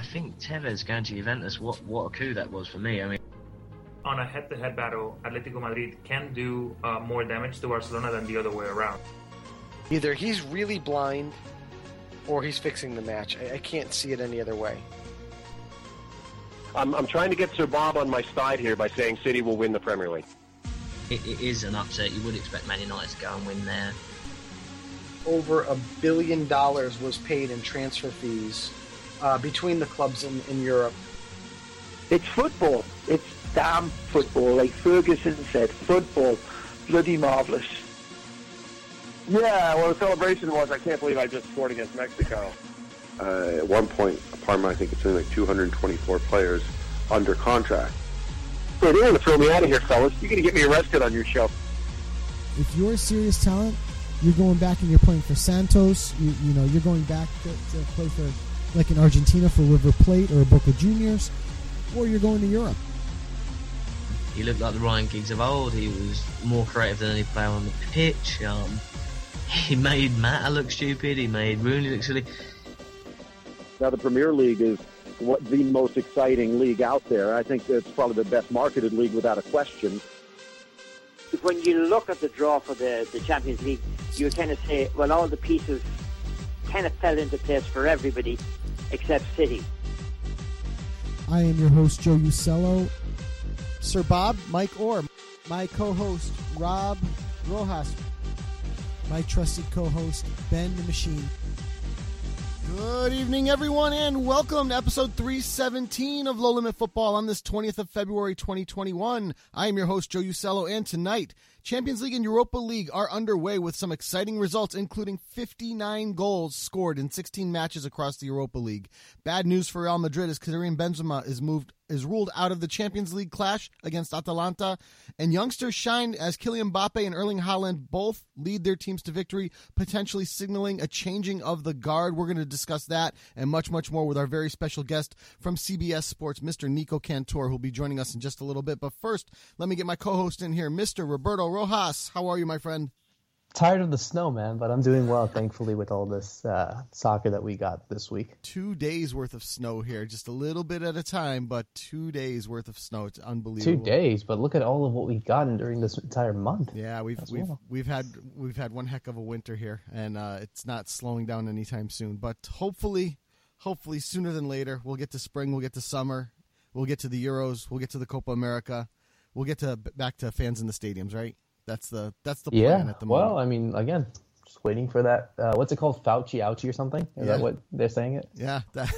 think Tevez going to Juventus, what a coup that was for me. I mean, on a head-to-head battle, Atletico Madrid can do more damage to Barcelona than the other way around. Either he's really blind or he's fixing the match. I can't see it any other way. I'm trying to get Sir Bob on my side here by saying City will win the Premier League. It is an upset. You would expect Man United to go and win there. Over $1 billion was paid in transfer fees between the clubs in Europe. It's football. It's damn football. Like Ferguson said, football. Bloody marvellous. Yeah, well, the celebration was, I can't believe I just scored against Mexico. At one point, Parma, I think it's only like 224 players under contract. Hey, they're going to throw me out of here, fellas. You're going to get me arrested on your show. If you're a serious talent, you're going back and you're playing for Santos. You know, you're going back to play for, like in Argentina, for River Plate or Boca Juniors, or you're going to Europe. He looked like the Ryan Giggs of old. He was more creative than any player on the pitch. He made Mata look stupid. He made Rooney look silly. Now, the Premier League is the most exciting league out there. I think it's probably the best marketed league without a question. When you look at the draw for the Champions League, you kind of say, well, all the pieces kind of fell into place for everybody except City. I am your host, Joe Usello. Sir Bob, Mike Orr. My co-host, Rob Rojas. My trusted co-host, Ben the Machine. Good evening, everyone, and welcome to episode 317 of Low Limit Football on this 20th of February, 2021. I am your host, Joe Usello, and tonight, Champions League and Europa League are underway with some exciting results, including 59 goals scored in 16 matches across the Europa League. Bad news for Real Madrid as Karim Benzema is ruled out of the Champions League clash against Atalanta, and youngsters shine as Kylian Mbappe and Erling Haaland both lead their teams to victory, potentially signaling a changing of the guard. We're going to discuss that and much, much more with our very special guest from CBS Sports, Mr. Nico Cantor, who'll be joining us in just a little bit. But first, let me get my co-host in here, Mr. Roberto Rojas. How are you, my friend? Tired of the snow, man, but I'm doing well, thankfully, with all this soccer that we got this week. 2 days worth of snow here, just a little bit at a time, but 2 days worth of snow. It's unbelievable. 2 days, but look at all of what we've gotten during this entire month. Yeah, we've had one heck of a winter here, and it's not slowing down anytime soon. But hopefully sooner than later, we'll get to spring, we'll get to summer, we'll get to the Euros, we'll get to the Copa America, we'll get to back to fans in the stadiums, right? That's the plan at the moment. Well, I mean, again, just waiting for that. What's it called? Fauci ouchie or something? Is that what they're saying it? Yeah, that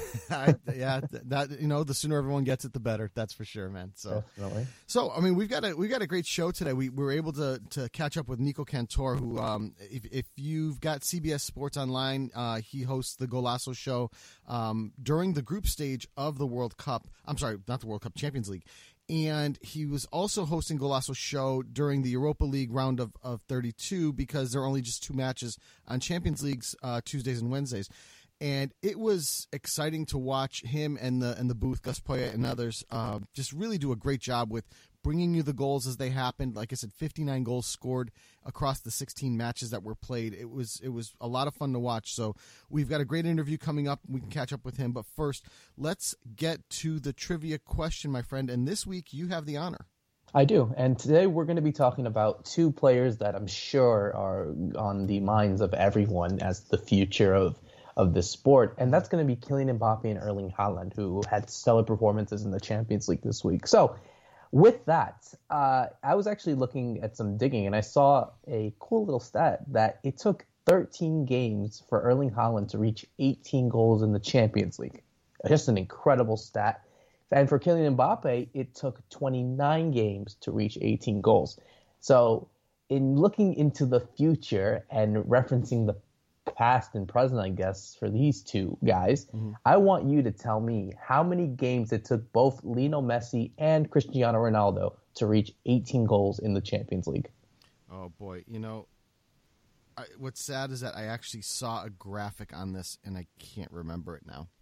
the sooner everyone gets it, the better. That's for sure, man. So, definitely. So, I mean, we've got a great show today. We were able to catch up with Nico Cantor, who, if you've got CBS Sports Online, he hosts the Golazo show during the group stage of the World Cup. I'm sorry, not the World Cup, Champions League. And he was also hosting Golazo's show during the Europa League round of 32 because there are only just two matches on Champions League's Tuesdays and Wednesdays. And it was exciting to watch him and the booth, Gus Poyet and others, just really do a great job with bringing you the goals as they happened. Like I said, 59 goals scored across the 16 matches that were played. It was a lot of fun to watch. So we've got a great interview coming up. We can catch up with him. But first, let's get to the trivia question, my friend. And this week, you have the honor. I do. And today we're going to be talking about two players that I'm sure are on the minds of everyone as the future of the sport. And that's going to be Kylian Mbappe and Erling Haaland, who had stellar performances in the Champions League this week. So with that, I was actually looking at some digging, and I saw a cool little stat that it took 13 games for Erling Haaland to reach 18 goals in the Champions League. Just an incredible stat. And for Kylian Mbappe, it took 29 games to reach 18 goals. So in looking into the future and referencing the past and present, I guess, for these two guys, I want you to tell me how many games it took both Lionel Messi and Cristiano Ronaldo to reach 18 goals in the Champions League. Oh, boy. You know, what's sad is that I actually saw a graphic on this, and I can't remember it now.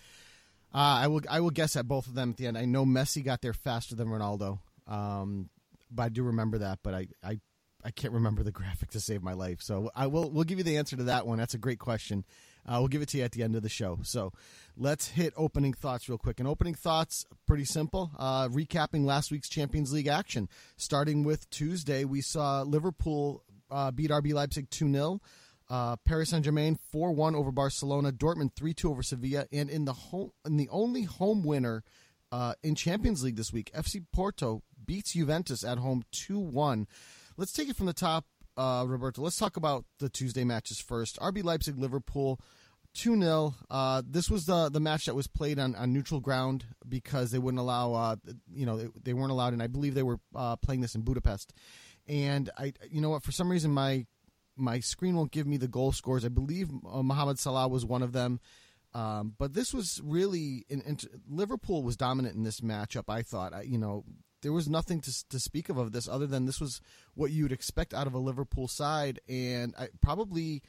I will guess at both of them at the end. I know Messi got there faster than Ronaldo, but I do remember that, but I can't remember the graphic to save my life. So we'll give you the answer to that one. That's a great question. We'll give it to you at the end of the show. So let's hit opening thoughts real quick. And opening thoughts, pretty simple. Recapping last week's Champions League action. Starting with Tuesday, we saw Liverpool beat RB Leipzig 2-0. Paris Saint-Germain 4-1 over Barcelona. Dortmund 3-2 over Sevilla. And in the only home winner in Champions League this week, FC Porto beats Juventus at home 2-1. Let's take it from the top, Roberto. Let's talk about the Tuesday matches first. RB Leipzig, Liverpool, 2-0. This was the match that was played on neutral ground because they wouldn't allow, they weren't allowed, and I believe they were playing this in Budapest. And for some reason my screen won't give me the goal scores. I believe Mohamed Salah was one of them. But this was really Liverpool was dominant in this matchup. I thought, there was nothing to speak of this other than this was what you would expect out of a Liverpool side, and probably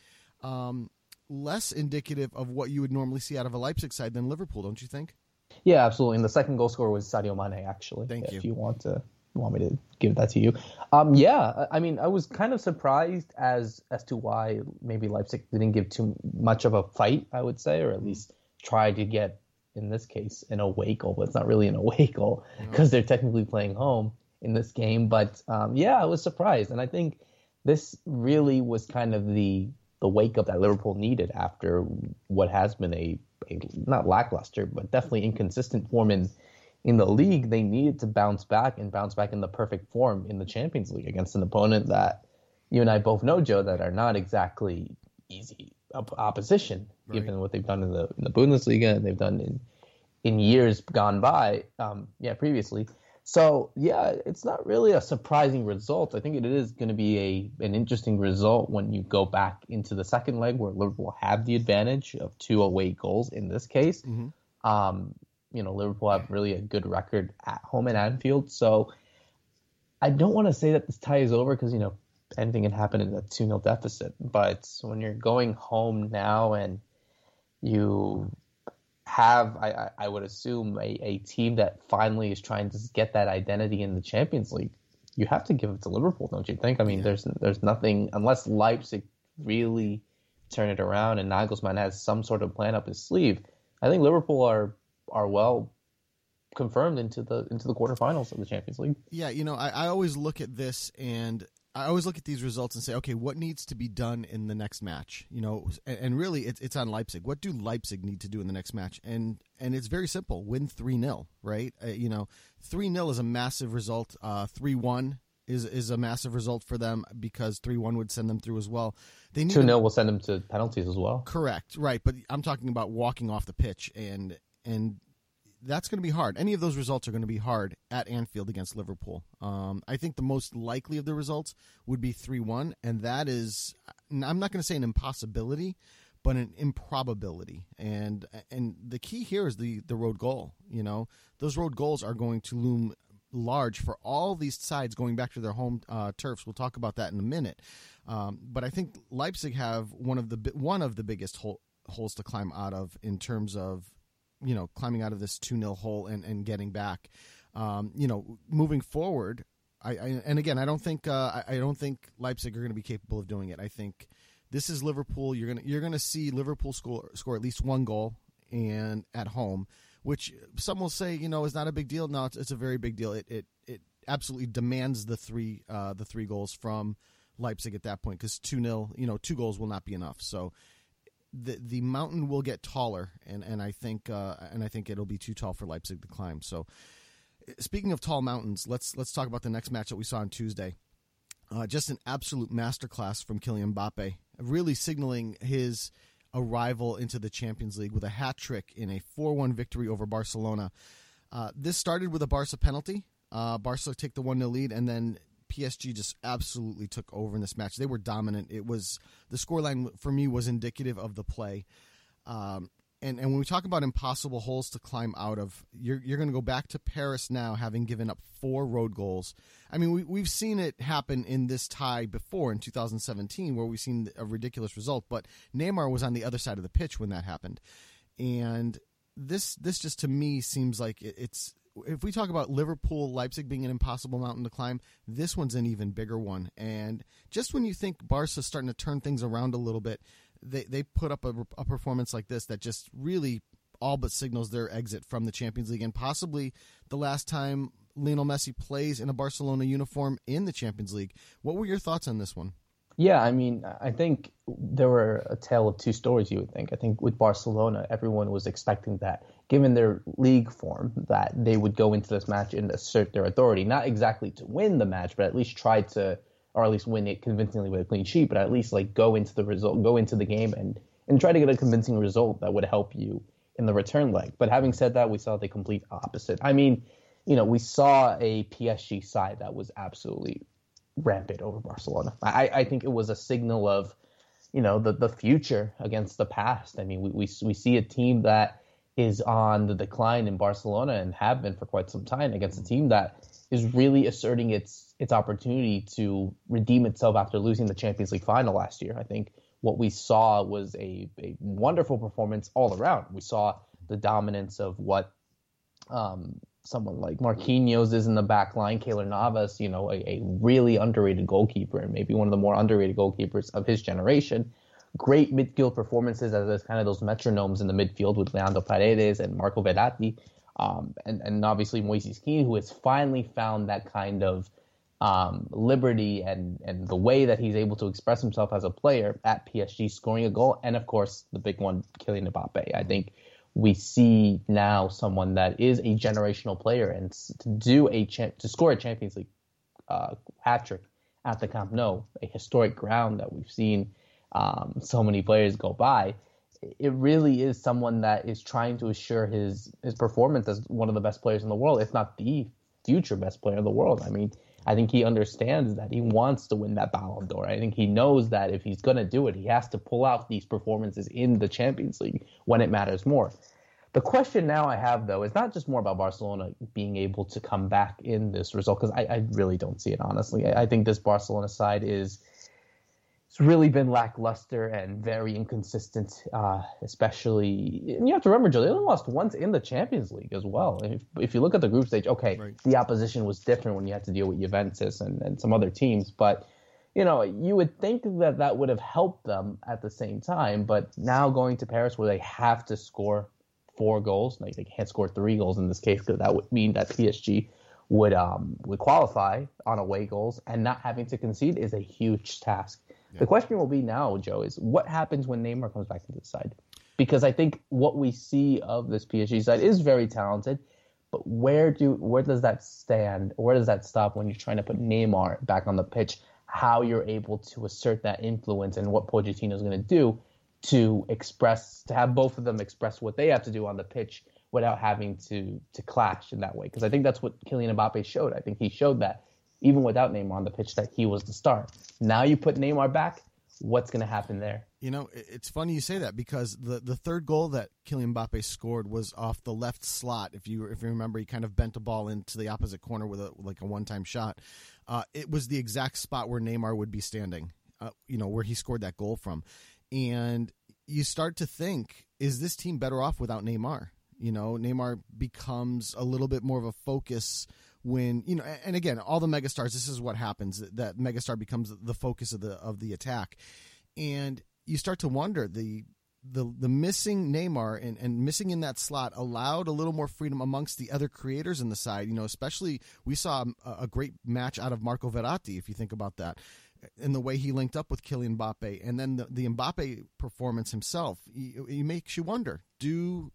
less indicative of what you would normally see out of a Leipzig side than Liverpool, don't you think? Yeah, absolutely. And the second goal scorer was Sadio Mane, actually. Thank you. If you want me to give that to you. I was kind of surprised as to why maybe Leipzig didn't give too much of a fight, I would say, or at least try to get, in this case, an away goal. But it's not really an away goal because they're technically playing home in this game. But I was surprised. And I think this really was kind of the wake up that Liverpool needed after what has been a not lackluster, but definitely inconsistent form in the league. They needed to bounce back in the perfect form in the Champions League against an opponent that you and I both know, Joe, that are not exactly easy opposition, given what they've done in the Bundesliga and they've done in years gone by, previously. So, it's not really a surprising result. I think it is going to be an interesting result when you go back into the second leg where Liverpool have the advantage of 2 away goals in this case. Mm-hmm. Liverpool have really a good record at home at Anfield. So I don't want to say that this tie is over because, anything can happen in a 2-0 deficit. But when you're going home now and you have, I would assume, a team that finally is trying to get that identity in the Champions League, you have to give it to Liverpool, don't you think? I mean, there's nothing, unless Leipzig really turn it around and Nagelsmann has some sort of plan up his sleeve. I think Liverpool are well confirmed into the quarterfinals of the Champions League. Yeah, I always look at this and I always look at these results and say, okay, what needs to be done in the next match? And really it's on Leipzig. What do Leipzig need to do in the next match? And it's very simple. Win 3-0, right? 3-0 is a massive result. 3-1 is a massive result for them because 3-1 would send them through as well. 2-0 will send them to penalties as well. Correct, right. But I'm talking about walking off the pitch and that's going to be hard. Any of those results are going to be hard at Anfield against Liverpool. I think the most likely of the results would be 3-1, and that is, I'm not going to say an impossibility, but an improbability. And the key here is the road goal. Those road goals are going to loom large for all these sides going back to their home turfs. We'll talk about that in a minute. But I think Leipzig have one of the biggest holes to climb out of in terms of climbing out of this 2-0 hole and getting back. Moving forward, I don't think Leipzig are going to be capable of doing it. I think this is Liverpool. You're gonna see Liverpool score at least 1 goal and at home, which some will say is not a big deal. No, it's a very big deal. It absolutely demands the three goals from Leipzig at that point because 2-0, 2 goals will not be enough. So. The mountain will get taller, and I think it'll be too tall for Leipzig to climb. So, speaking of tall mountains, let's talk about the next match that we saw on Tuesday. Just an absolute masterclass from Kylian Mbappe, really signaling his arrival into the Champions League with a hat trick in a 4-1 victory over Barcelona. This started with a Barca penalty. Barca take the 1-0 lead, and then PSG just absolutely took over in this match. They were dominant. The scoreline for me was indicative of the play. And when we talk about impossible holes to climb out of, you're going to go back to Paris now, having given up 4 road goals. I mean, we've seen it happen in this tie before in 2017, where we've seen a ridiculous result. But Neymar was on the other side of the pitch when that happened, and this just to me seems like it's. If we talk about Liverpool, Leipzig being an impossible mountain to climb, this one's an even bigger one. And just when you think Barca's starting to turn things around a little bit, they put up a performance like this that just really all but signals their exit from the Champions League, and possibly the last time Lionel Messi plays in a Barcelona uniform in the Champions League. What were your thoughts on this one? Yeah, I mean, I think there were a tale of two stories, you would think. I think with Barcelona, everyone was expecting that, given their league form, that they would go into this match and assert their authority. Not exactly to win the match, but at least try to, or at least win it convincingly with a clean sheet, but at least like go into the game and try to get a convincing result that would help you in the return leg. But having said that, we saw the complete opposite. I mean, we saw a PSG side that was absolutely rampant over Barcelona. I think it was a signal of, the future against the past. I mean, we see a team that is on the decline in Barcelona and have been for quite some time against a team that is really asserting its opportunity to redeem itself after losing the Champions League final last year. I think what we saw was a wonderful performance all around. We saw the dominance of what someone like Marquinhos is in the back line, Keylor Navas, a really underrated goalkeeper and maybe one of the more underrated goalkeepers of his generation. Great midfield performances as kind of those metronomes in the midfield with Leandro Paredes and Marco Verratti, and obviously Moises Kean, who has finally found that kind of liberty and the way that he's able to express himself as a player at PSG, scoring a goal, and of course the big one, Kylian Mbappe. I think we see now someone that is a generational player, and to score a Champions League hat trick at the Camp Nou, a historic ground that we've seen so many players go by. It really is someone that is trying to assure his performance as one of the best players in the world, if not the future best player in the world. I mean, I think he understands that he wants to win that Ballon d'Or. I think he knows that if he's going to do it, he has to pull out these performances in the Champions League when it matters more. The question now I have, though, is not just more about Barcelona being able to come back in this result, because I really don't see it, honestly. I think this Barcelona side it's really been lackluster and very inconsistent, especially. And you have to remember, Joe, they only lost once in the Champions League as well. If you look at the group stage, okay, right, the opposition was different when you had to deal with Juventus and some other teams, but you would think that would have helped them at the same time. But now going to Paris, where they have to score 4 goals, like they can't score 3 goals in this case, because that would mean that PSG would qualify on away goals, and not having to concede is a huge task. Yeah. The question will be now, Joe, is what happens when Neymar comes back into the side? Because I think what we see of this PSG side is very talented, but where does that stand? Where does that stop when you're trying to put Neymar back on the pitch? How you're able to assert that influence, and what Pochettino is going to do to have both of them express what they have to do on the pitch without having to clash in that way. Because I think that's what Kylian Mbappe showed. I think he showed that even without Neymar on the pitch, that he was the star. Now you put Neymar back, what's going to happen there? It's funny you say that, because the third goal that Kylian Mbappe scored was off the left slot. If you remember, he kind of bent a ball into the opposite corner with a one-time shot. It was the exact spot where Neymar would be standing, where he scored that goal from. And you start to think, is this team better off without Neymar? Neymar becomes a little bit more of a focus when, and again, all the megastars, this is what happens, that megastar becomes the focus of the attack. And you start to wonder, the missing Neymar and missing in that slot allowed a little more freedom amongst the other creators in the side. Especially we saw a great match out of Marco Verratti, if you think about that, and the way he linked up with Kylian Mbappe. And then the Mbappe performance himself, it makes you wonder, do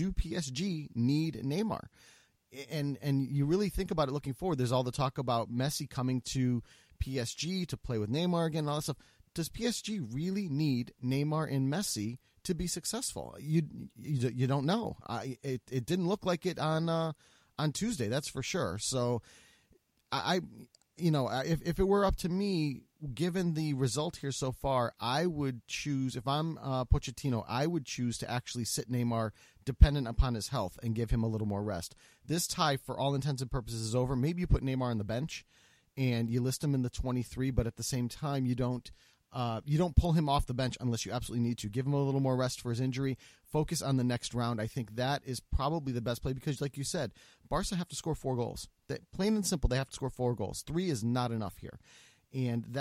PSG need Neymar? And you really think about it looking forward. There's all the talk about Messi coming to PSG to play with Neymar again and all that stuff. Does PSG really need Neymar and Messi to be successful? You don't know. It didn't look like it on Tuesday, that's for sure. So if it were up to me, given the result here so far, I would choose, if I'm Pochettino, I would choose to actually sit Neymar dependent upon his health and give him a little more rest. This tie, for all intents and purposes, is over. Maybe you put Neymar on the bench and you list him in the 23, but at the same time, you don't pull him off the bench unless you absolutely need to. Give him a little more rest for his injury. Focus on the next round. I think that is probably the best play, because, like you said, Barca have to score 4 goals. Plain and simple, they have to score 4 goals. 3 is not enough here. And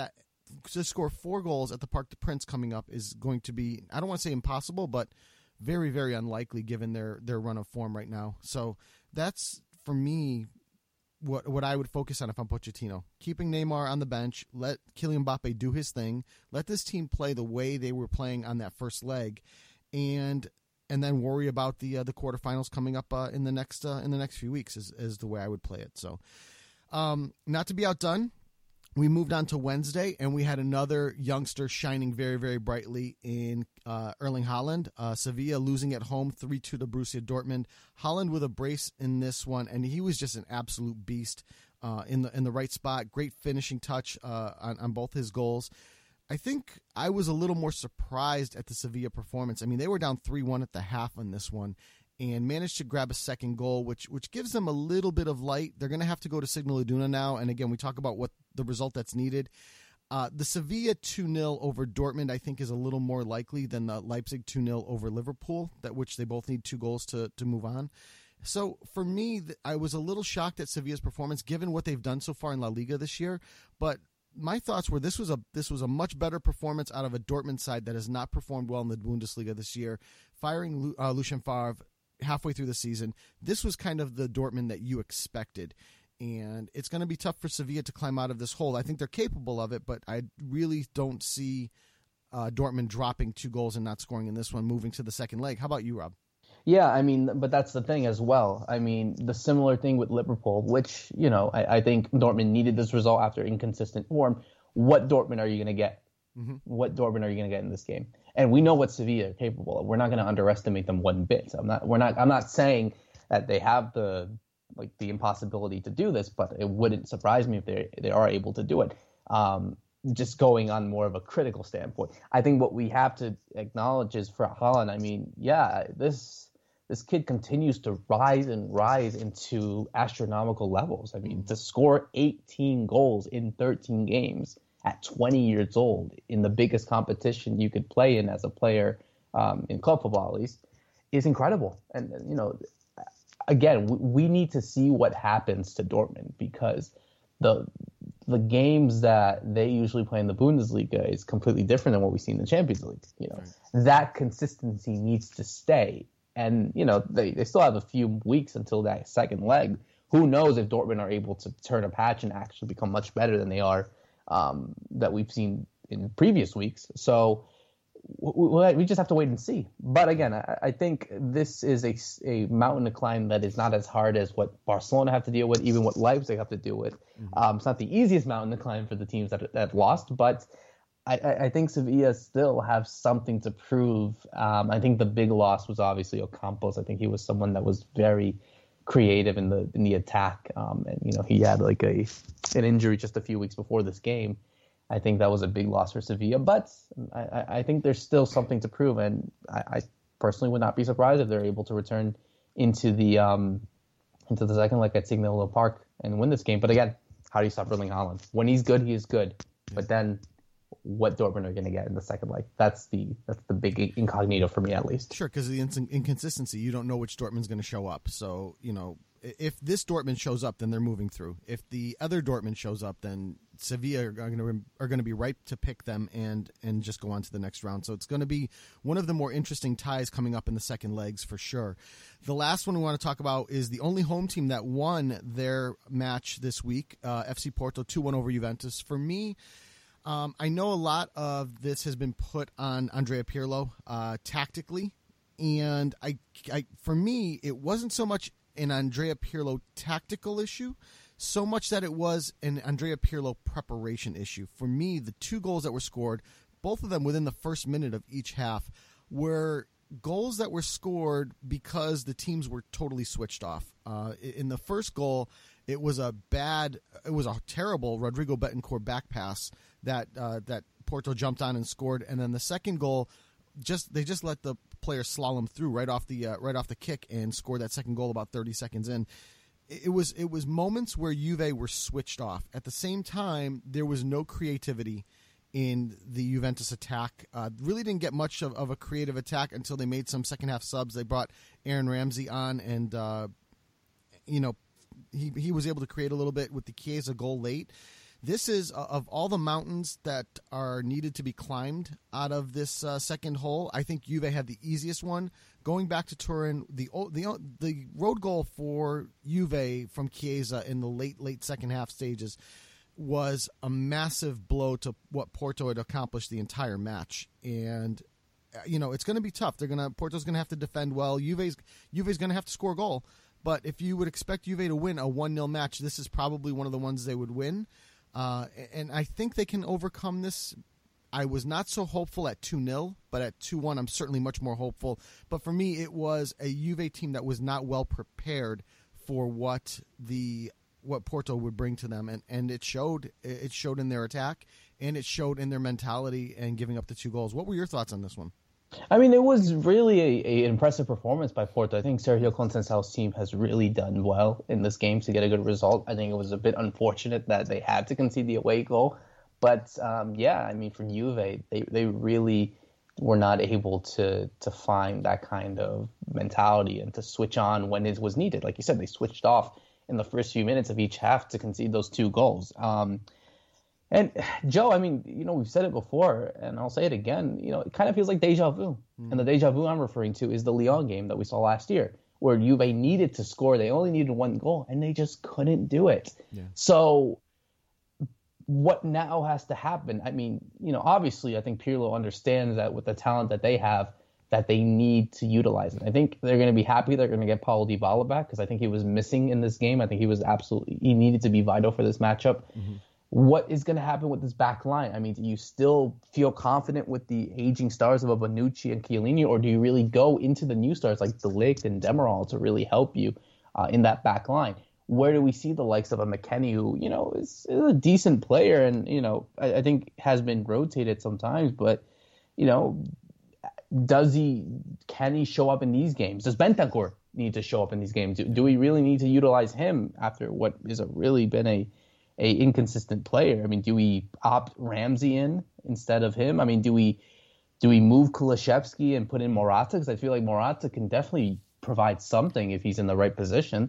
score 4 goals at the Parc des Princes coming up is going to be, I don't want to say impossible, but very, very unlikely given their run of form right now. So that's, for me, what I would focus on if I'm Pochettino. Keeping Neymar on the bench, let Kylian Mbappe do his thing, let this team play the way they were playing on that first leg, and then worry about the quarterfinals coming up in the next few weeks is the way I would play it. So, not to be outdone, we moved on to Wednesday, and we had another youngster shining very, very brightly in Erling Haaland. Sevilla losing at home 3-2 to Borussia Dortmund. Haaland with a brace in this one, and he was just an absolute beast in the right spot. Great finishing touch on both his goals. I think I was a little more surprised at the Sevilla performance. I mean, they were down 3-1 at the half on this one, and managed to grab a second goal, which gives them a little bit of light. They're going to have to go to Signal Iduna now, and again, we talk about what the result that's needed. The Sevilla 2-0 over Dortmund, I think, is a little more likely than the Leipzig 2-0 over Liverpool, which they both need 2 goals to move on. So for me, I was a little shocked at Sevilla's performance, given what they've done so far in La Liga this year, but my thoughts were this was a much better performance out of a Dortmund side that has not performed well in the Bundesliga this year. Firing Lucien Favre halfway through the season, this was kind of the Dortmund that you expected. And it's going to be tough for Sevilla to climb out of this hole. I think they're capable of it, but I really don't see Dortmund dropping 2 goals and not scoring in this one, moving to the second leg. How about you, Rob? Yeah, I mean, but that's the thing as well. I mean, the similar thing with Liverpool, which, I think Dortmund needed this result after inconsistent form. What Dortmund are you going to get? Mm-hmm. What Dortmund are you going to get in this game? And we know what Sevilla are capable of. We're not going to underestimate them one bit. I'm not saying that they have the impossibility to do this, but it wouldn't surprise me if they are able to do it. Just going on more of a critical standpoint, I think what we have to acknowledge is for Haaland, I mean, this kid continues to rise into astronomical levels. I mean, to score 18 goals in 13 games at 20 years old in the biggest competition you could play in as a player, in club football at least, is incredible. And, again, we need to see what happens to Dortmund, because the games that they usually play in the Bundesliga is completely different than what we see in the Champions League. That consistency needs to stay. And, they still have a few weeks until that second leg. Who knows if Dortmund are able to turn a patch and actually become much better than they are, that we've seen in previous weeks. So we just have to wait and see. But again, I think this is a mountain to climb that is not as hard as what Barcelona have to deal with, even what Leipzig have to deal with. Mm-hmm. It's not the easiest mountain to climb for the teams that have lost, but I think Sevilla still have something to prove. I think the big loss was obviously Ocampos. I think he was someone that was very creative in the attack, and he had an injury just a few weeks before this game. I think that was a big loss for Sevilla, but I think there's still something to prove, and I personally would not be surprised if they're able to return into the second leg at Signal Iduna Park and win this game. But again, how do you stop Erling Haaland? When he's good, he is good. But then, what Dortmund are going to get in the second leg? That's the big incognito for me, at least. Sure, because of the inconsistency, you don't know which Dortmund's going to show up. So if this Dortmund shows up, then they're moving through. If the other Dortmund shows up, then Sevilla are going to be ripe to pick them and just go on to the next round. So it's going to be one of the more interesting ties coming up in the second legs for sure. The last one we want to talk about is the only home team that won their match this week, FC Porto 2-1 over Juventus. For me, I know a lot of this has been put on Andrea Pirlo tactically, and for me, it wasn't so much an Andrea Pirlo tactical issue, so much that it was an Andrea Pirlo preparation issue. For me, the 2 goals that were scored, both of them within the first minute of each half, were goals that were scored because the teams were totally switched off. In the first goal, it was a terrible Rodrigo Betancourt back pass that Porto jumped on and scored, and then the second goal, they just let the player slalom through right off the kick and scored that second goal about 30 seconds in. It was moments where Juve were switched off. At the same time, there was no creativity in the Juventus attack. Really didn't get much of a creative attack until they made some second half subs. They brought Aaron Ramsey on, and he was able to create a little bit with the Chiesa goal late. This is, of all the mountains that are needed to be climbed out of this second hole, I think Juve had the easiest one. Going back to Turin, the road goal for Juve from Chiesa in the late second half stages was a massive blow to what Porto had accomplished the entire match. And it's going to be tough. Porto's going to have to defend well. Juve's going to have to score a goal. But if you would expect Juve to win a 1-0 match, this is probably one of the ones they would win. And I think they can overcome this. I was not so hopeful at 2-0, but at 2-1, I'm certainly much more hopeful. But for me, it was a Juve team that was not well prepared for what Porto would bring to them, and it showed. It showed in their attack, and it showed in their mentality and giving up the 2 goals. What were your thoughts on this one? I mean, it was really an impressive performance by Porto. I think Sergio Conceicão's team has really done well in this game to get a good result. I think it was a bit unfortunate that they had to concede the away goal. But, I mean, for Juve, they really were not able to find that kind of mentality and to switch on when it was needed. Like you said, they switched off in the first few minutes of each half to concede those 2 goals. And Joe, I mean, we've said it before, and I'll say it again. It kind of feels like deja vu. And the deja vu I'm referring to is the Lyon game that we saw last year, where Juve needed to score. They only needed 1 goal, and they just couldn't do it. Yeah. So what now has to happen? I mean, obviously, I think Pirlo understands that with the talent that they have, that they need to utilize it. I think they're going to be happy they're going to get Paulo Dybala back, because I think he was missing in this game. I think he needed to be vital for this matchup. Mm-hmm. What is going to happen with this back line? I mean, do you still feel confident with the aging stars of Bonucci and Chiellini, or do you really go into the new stars like De Ligt and Demiral to really help you in that back line? Where do we see the likes of a McKennie, who, is a decent player and, I think has been rotated sometimes, but, can he show up in these games? Does Bentancur need to show up in these games? Do we really need to utilize him after what is really been a inconsistent player? I mean, do we opt Ramsey in instead of him? I mean, do we move Kulusevski and put in Morata? Because I feel like Morata can definitely provide something if he's in the right position.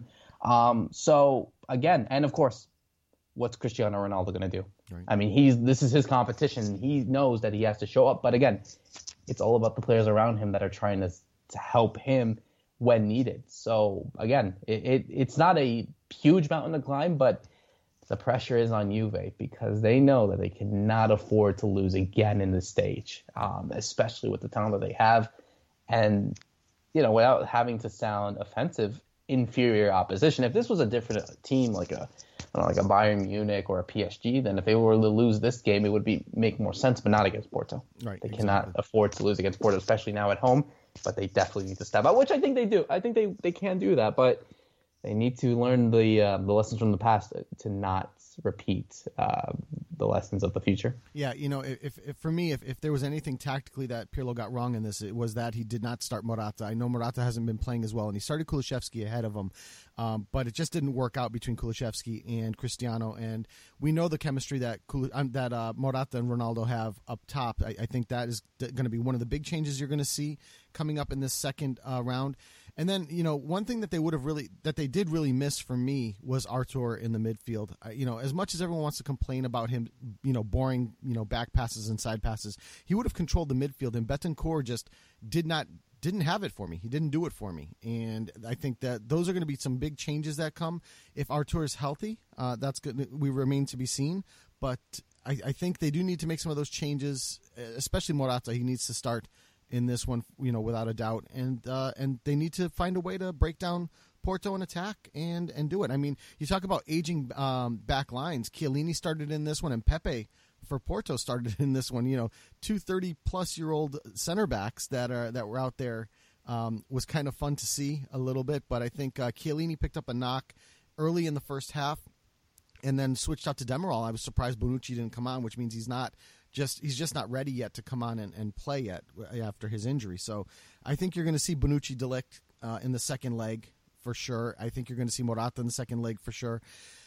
So again, and of course, what's Cristiano Ronaldo going to do? Right. I mean, this is his competition. He knows that he has to show up. But again, it's all about the players around him that are trying to help him when needed. So again, it's not a huge mountain to climb, but the pressure is on Juve because they know that they cannot afford to lose again in this stage, especially with the talent that they have. And, without having to sound offensive, inferior opposition. If this was a different team like a Bayern Munich or a PSG, then if they were to lose this game, it would make more sense, but not against Porto. Right, they cannot afford to lose against Porto, especially now at home, but they definitely need to step up, which I think they do. I think they can do that, but they need to learn the lessons from the past to not repeat the lessons of the future. Yeah, if for me, if there was anything tactically that Pirlo got wrong in this, it was that he did not start Morata. I know Morata hasn't been playing as well, and he started Kulusevski ahead of him, but it just didn't work out between Kulusevski and Cristiano. And we know the chemistry that Morata and Ronaldo have up top. I think that is going to be one of the big changes you're going to see coming up in this second round. And then, one thing that they did really miss for me was Artur in the midfield. As much as everyone wants to complain about him, boring, back passes and side passes, he would have controlled the midfield, and Bentancur just didn't have it for me. He didn't do it for me. And I think that those are going to be some big changes that come. If Artur is healthy, that's good. We remain to be seen. But I think they do need to make some of those changes, especially Morata. He needs to start in this one, without a doubt, and they need to find a way to break down Porto in attack and do it. I mean, you talk about aging back lines. Chiellini started in this one, and Pepe for Porto started in this one. 2 30-plus-year-old center backs that were out there was kind of fun to see a little bit, but I think Chiellini picked up a knock early in the first half, and then switched out to Demiral. I was surprised Bonucci didn't come on, which means he's just not ready yet to come on and play yet after his injury. So I think you're going to see Bonucci, De Ligt in the second leg for sure. I think you're going to see Morata in the second leg for sure.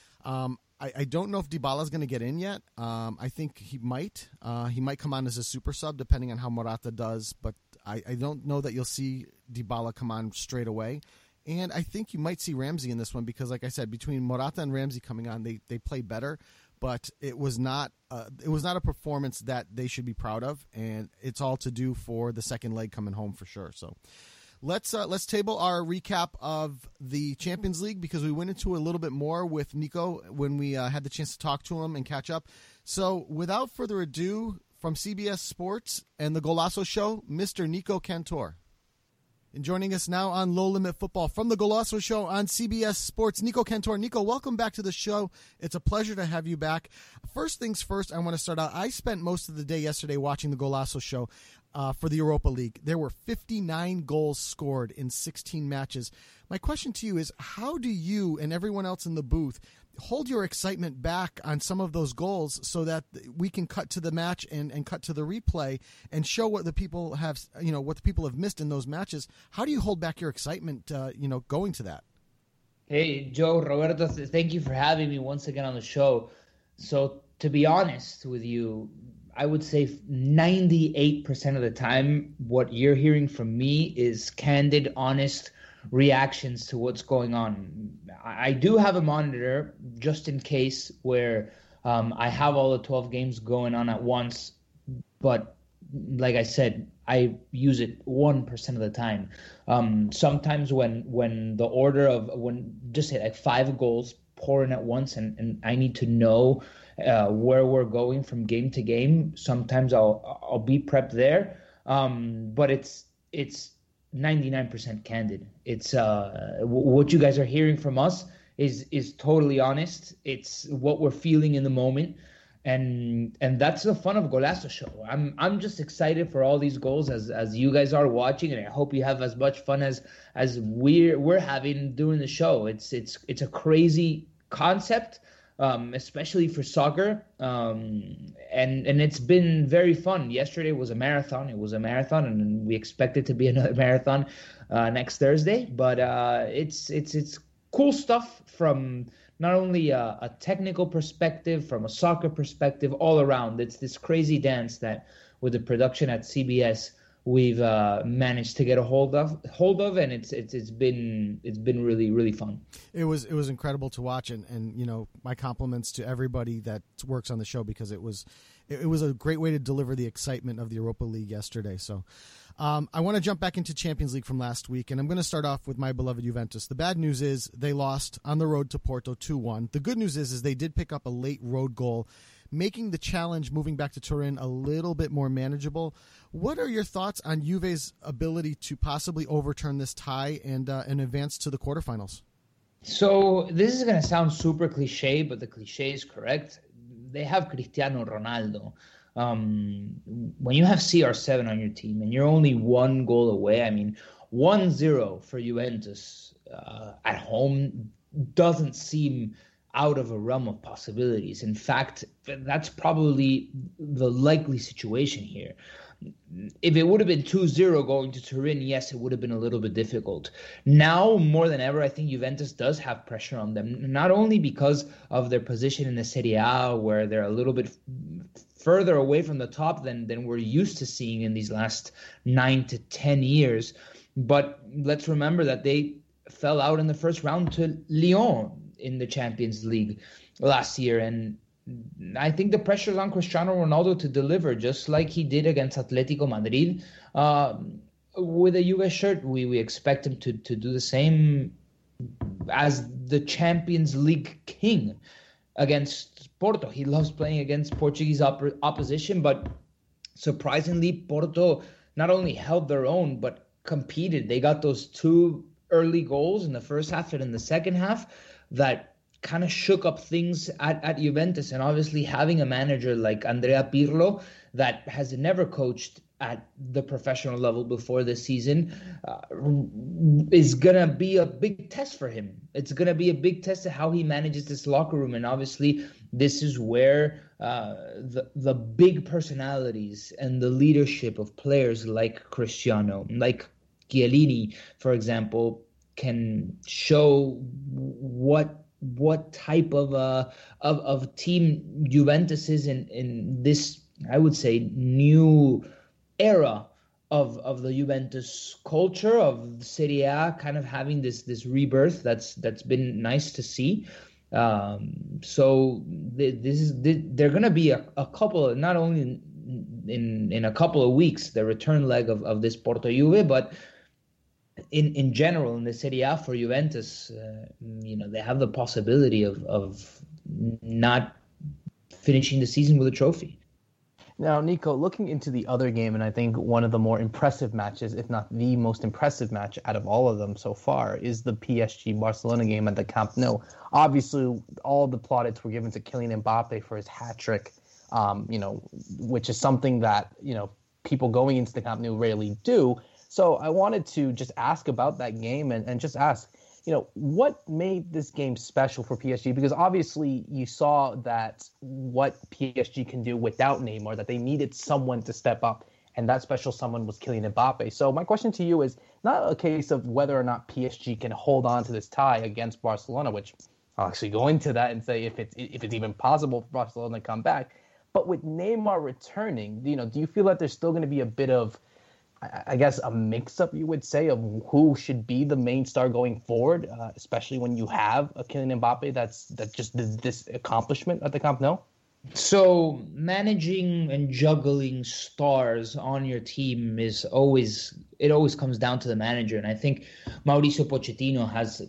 I don't know if Dybala's going to get in yet. I think he might. He might come on as a super sub depending on how Morata does, but I don't know that you'll see Dybala come on straight away. And I think you might see Ramsey in this one because, like I said, between Morata and Ramsey coming on, they play better. but it was not a performance that they should be proud of, and it's all to do for the second leg coming home for sure. So let's table our recap of the Champions League, because we went into a little bit more with Nico when we had the chance to talk to him and catch up. So without further ado, from CBS Sports and the Golazo Show, Mr. Nico Cantor. And joining us now on Low Limit Football from the Golazo Show on CBS Sports, Nico Cantor. Nico, welcome back to the show. It's a pleasure to have you back. First things first, I want to start out. I spent most of the day yesterday watching the Golazo Show for the Europa League. There were 59 goals scored in 16 matches. My question to you is, how do you and everyone else in the booth hold your excitement back on some of those goals so that we can cut to the match and cut to the replay and show what the people have, what the people have missed in those matches? How do you hold back your excitement, going to that? Hey, Joe, Roberto, thank you for having me once again on the show. So to be honest with you, I would say 98% of the time, what you're hearing from me is candid, honest reactions to what's going on. I do have a monitor just in case where I have all the 12 games going on at once, but like I said, I use it 1% of the time. Sometimes when the order of just say like 5 goals pour in at once and I need to know where we're going from game to game, sometimes I'll be prepped there. But it's 99% candid. It's what you guys are hearing from us is totally honest. It's what we're feeling in the moment, and that's the fun of Golazo Show. I'm just excited for all these goals as you guys are watching, and I hope you have as much fun as we're having doing the show. It's a crazy concept, especially for soccer, and it's been very fun. Yesterday was a marathon. It was a marathon, and we expect it to be another marathon next Thursday. But it's cool stuff from not only a technical perspective, from a soccer perspective, all around. It's this crazy dance that with the production at CBS we've managed to get a hold of, and it's been really, really fun. It was incredible to watch, and my compliments to everybody that works on the show, because it was a great way to deliver the excitement of the Europa League yesterday. So I want to jump back into Champions League from last week, and I'm going to start off with my beloved Juventus. The bad news is they lost on the road to Porto 2-1. The good news is they did pick up a late road goal, making the challenge moving back to Turin a little bit more manageable. What are your thoughts on Juve's ability to possibly overturn this tie and advance to the quarterfinals? So this is going to sound super cliche, but the cliche is correct. They have Cristiano Ronaldo. When you have CR7 on your team and you're only 1 goal away, 1-0 for Juventus at home doesn't seem out of a realm of possibilities. In fact, that's probably the likely situation here. If it would have been 2-0 going to Turin, yes, it would have been a little bit difficult. Now, more than ever, I think Juventus does have pressure on them, not only because of their position in the Serie A, where they're a little bit further away from the top than we're used to seeing in these last 9 to 10 years, but let's remember that they fell out in the first round to Lyon in the Champions League last year, and I think the pressure is on Cristiano Ronaldo to deliver, just like he did against Atletico Madrid with a Juve shirt. We expect him to do the same as the Champions League king against Porto. He loves playing against Portuguese opposition, but surprisingly, Porto not only held their own, but competed. They got those 2 early goals in the first half and in the second half that kind of shook up things at Juventus. And obviously having a manager like Andrea Pirlo that has never coached at the professional level before this season is going to be a big test for him. It's going to be a big test of how he manages this locker room. And obviously this is where the big personalities and the leadership of players like Cristiano, like Chiellini, for example, can show what type of team Juventus is in this, I would say, new era of the Juventus culture, of Serie A kind of having this rebirth that's been nice to see. So they're going to be a couple, not only in a couple of weeks, the return leg of this Porto Juve, but in general in the Serie A for Juventus, they have the possibility of not finishing the season with a trophy. Now, Nico, looking into the other game, and I think one of the more impressive matches, if not the most impressive match out of all of them so far, is the PSG-Barcelona game at the Camp Nou. Obviously, all the plaudits were given to Kylian Mbappe for his hat trick, which is something that, people going into the Camp Nou rarely do. So I wanted to just ask about that game and just ask, what made this game special for PSG? Because obviously you saw that what PSG can do without Neymar, that they needed someone to step up, and that special someone was Kylian Mbappe. So my question to you is not a case of whether or not PSG can hold on to this tie against Barcelona, which I'll actually go into that and say if it's even possible for Barcelona to come back. But with Neymar returning, do you feel that there's still going to be a bit of, I guess, a mix-up, you would say, of who should be the main star going forward, especially when you have a Kylian Mbappe that just did this accomplishment at the Camp Nou? So managing and juggling stars on your team always comes down to the manager. And I think Mauricio Pochettino has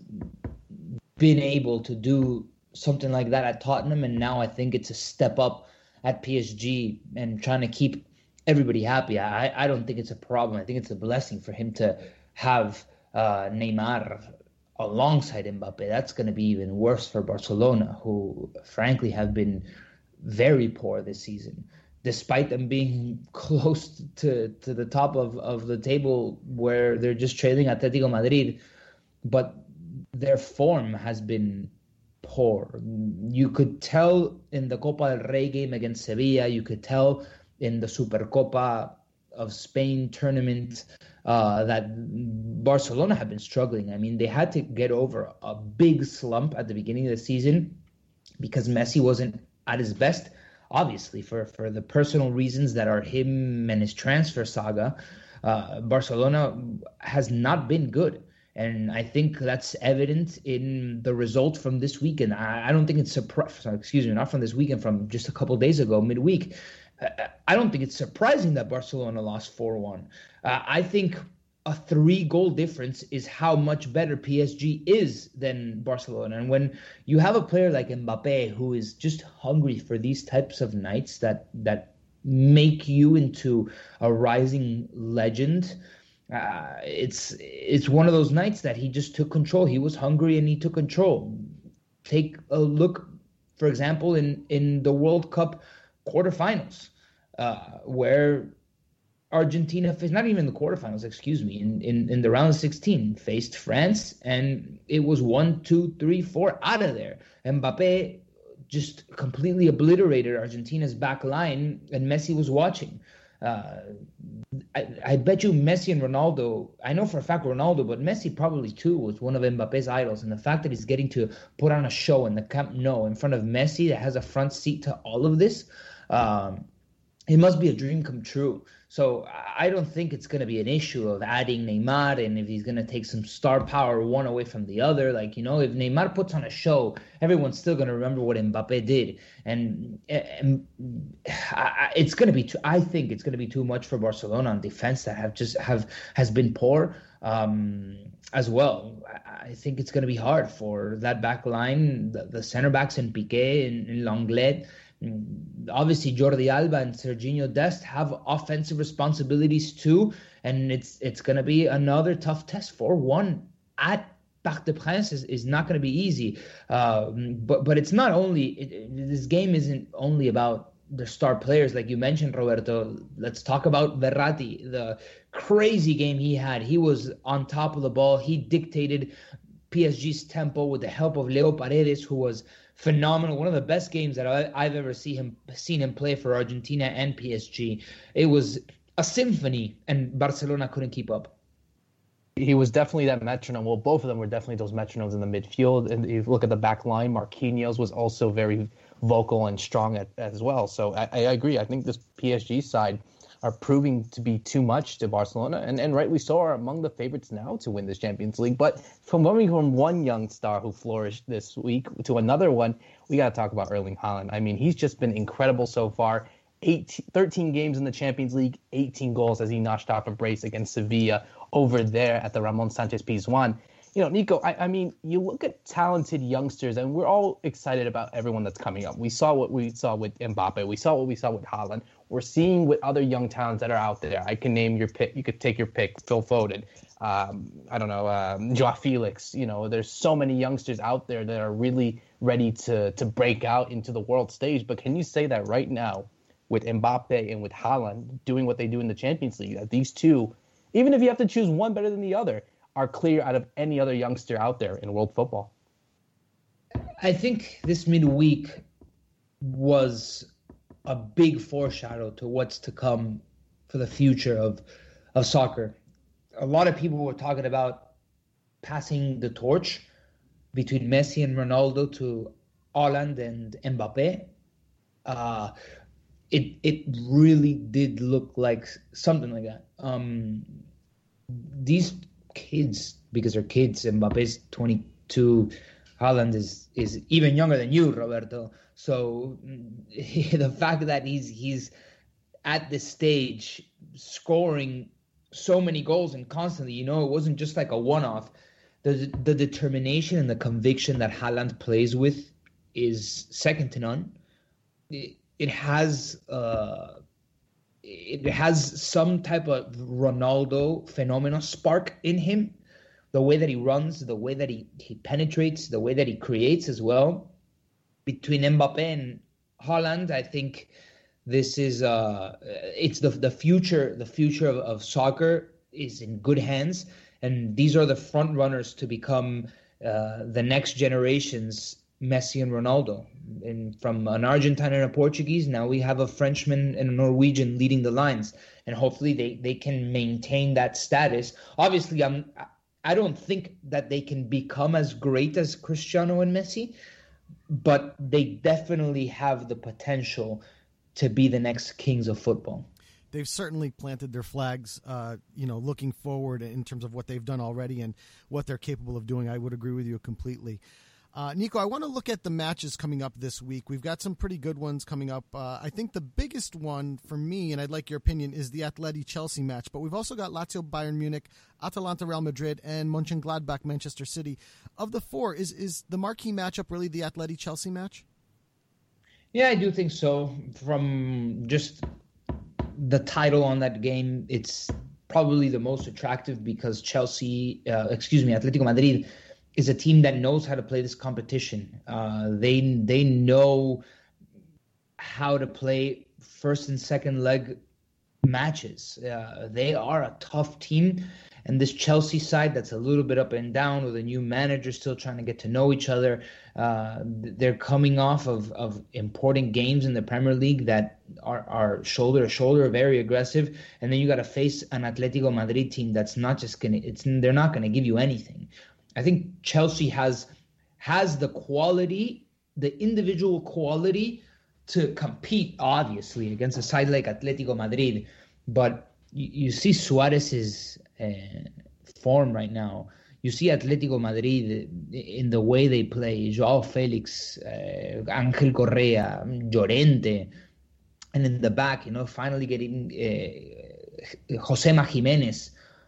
been able to do something like that at Tottenham. And now I think it's a step up at PSG and trying to keep everybody happy. I don't think it's a problem. I think it's a blessing for him to have Neymar alongside Mbappe. That's going to be even worse for Barcelona, who frankly have been very poor this season, despite them being close to the top of the table where they're just trailing Atletico Madrid. But their form has been poor. You could tell in the Copa del Rey game against Sevilla, you could tell in the Supercopa of Spain tournament that Barcelona have been struggling. I mean, they had to get over a big slump at the beginning of the season because Messi wasn't at his best, obviously, for the personal reasons that are him and his transfer saga. Barcelona has not been good. And I think that's evident in the result from this weekend. I don't think it's not from this weekend, from just a couple days ago, midweek. I don't think it's surprising that Barcelona lost 4-1. I think a 3-goal difference is how much better PSG is than Barcelona. And when you have a player like Mbappe who is just hungry for these types of nights that make you into a rising legend, it's one of those nights that he just took control. He was hungry and he took control. Take a look, for example, in the World Cup quarterfinals, where Argentina faced, not even the quarterfinals, in the round of 16, faced France, and it was 1, 2, 3, 4 out of there. Mbappe just completely obliterated Argentina's back line, and Messi was watching. I bet you Messi and Ronaldo, I know for a fact Ronaldo, but Messi probably too was one of Mbappe's idols. And the fact that he's getting to put on a show in the Camp Nou in front of Messi that has a front seat to all of this, it must be a dream come true. So I don't think it's going to be an issue of adding Neymar and if he's going to take some star power one away from the other. Like, if Neymar puts on a show, everyone's still going to remember what Mbappe did. And it's going to be I think it's going to be too much for Barcelona on defense that has been poor as well. I think it's going to be hard for that back line, the center backs in Piqué and Lenglet. Obviously, Jordi Alba and Serginho Dest have offensive responsibilities too, and it's going to be another tough test. 4-1 at Parc des Princes is not going to be easy. But it's not only this game isn't only about the star players like you mentioned, Roberto. Let's talk about Verratti, the crazy game he had. He was on top of the ball. He dictated PSG's tempo with the help of Leo Paredes, who was phenomenal. One of the best games that I've ever seen him play for Argentina and PSG. It was a symphony, and Barcelona couldn't keep up. He was definitely that metronome. Well, both of them were definitely those metronomes in the midfield. And if you look at the back line, Marquinhos was also very vocal and strong as well. So I agree. I think this PSG side are proving to be too much to Barcelona, and rightly so, are among the favorites now to win this Champions League. But from one young star who flourished this week to another one, we got to talk about Erling Haaland. I mean, he's just been incredible so far. 13 games in the Champions League, 18 goals as he notched off a brace against Sevilla over there at the Ramon Sanchez Pizjuan. Nico, I mean, you look at talented youngsters, and we're all excited about everyone that's coming up. We saw what we saw with Mbappe. We saw what we saw with Haaland. We're seeing with other young talents that are out there. I can name your pick. You could take your pick. Phil Foden. Joao Felix. There's so many youngsters out there that are really ready to break out into the world stage. But can you say that right now, with Mbappe and with Haaland doing what they do in the Champions League, that these two, even if you have to choose one better than the other, are clear out of any other youngster out there in world football? I think this midweek was a big foreshadow to what's to come for the future of soccer. A lot of people were talking about passing the torch between Messi and Ronaldo to Haaland and Mbappe. It really did look like something like that. These kids, because they're kids, Mbappe's 22, Haaland is even younger than you, Roberto. So the fact that he's at this stage scoring so many goals and constantly, it wasn't just like a one-off. The determination and the conviction that Haaland plays with is second to none. It has some type of Ronaldo phenomenal spark in him. The way that he runs, the way that he penetrates, the way that he creates as well. Between Mbappe and Haaland, I think this is it's the future. The future of soccer is in good hands, and these are the front runners to become the next generation's Messi and Ronaldo. And from an Argentine and a Portuguese, now we have a Frenchman and a Norwegian leading the lines, and hopefully they can maintain that status. Obviously, I don't think that they can become as great as Cristiano and Messi, but they definitely have the potential to be the next kings of football. They've certainly planted their flags, looking forward in terms of what they've done already and what they're capable of doing. I would agree with you completely. Nico, I want to look at the matches coming up this week. We've got some pretty good ones coming up. I think the biggest one for me, and I'd like your opinion, is the Atleti-Chelsea match. But we've also got Lazio-Bayern Munich, Atalanta-Real Madrid, and Mönchengladbach-Manchester City. Of the four, is the marquee matchup really the Atleti-Chelsea match? Yeah, I do think so. From just the title on that game, it's probably the most attractive because Atletico Madrid is a team that knows how to play this competition. They know how to play first and second leg matches. They are a tough team. And this Chelsea side that's a little bit up and down with a new manager still trying to get to know each other. They're coming off of important games in the Premier League that are shoulder to shoulder, very aggressive. And then you got to face an Atletico Madrid team that's not just they're not going to give you anything. I think Chelsea has the quality, the individual quality to compete, obviously, against a side like Atletico Madrid. But you see Suarez's form right now. You see Atletico Madrid in the way they play. Joao Felix, Ángel Correa, Llorente. And in the back, finally getting Josema Jimenez